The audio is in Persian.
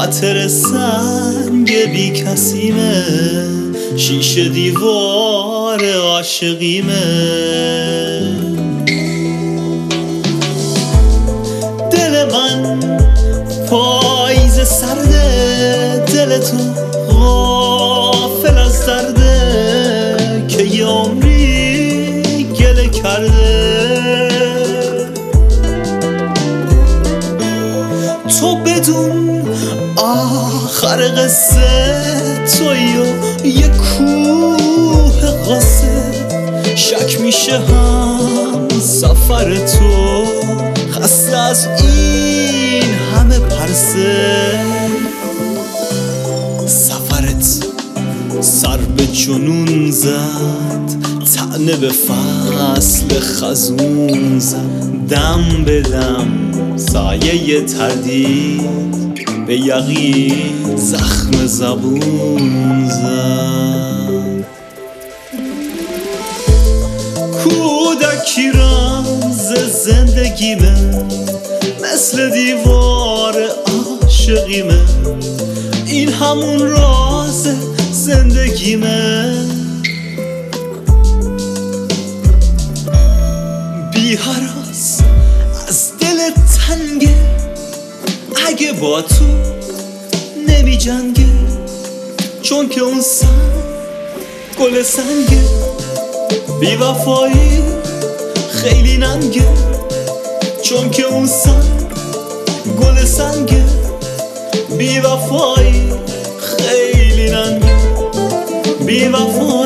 خاطر سنگ بی کسیمه، شیشه دیوار عاشقیمه. دل من پاییز سرده، دل تو غافل از درده که یه عمری گله کرده. تو بدون آخر قصه تویی و یه کوه قصه، شک میشه هم سفر تو، خسته از این همه پرسه. سفرت سر به جنون زد، طعنه به فصل خزون زد، دم به دم سایه تردید به یقین زخم زبون زد. کودکی رمز زندگیمه، مثل دیوار عاشقیمه، این همون راز زندگیمه. بی هراس از دل تنگه، اگه با تو نمی جنگه، چون که اون سنگ گل سنگه. بی وفایی خیلی ننگه، چون که اون سنگ گل سنگه. بی وفایی خیلی ننگه، بی وفایی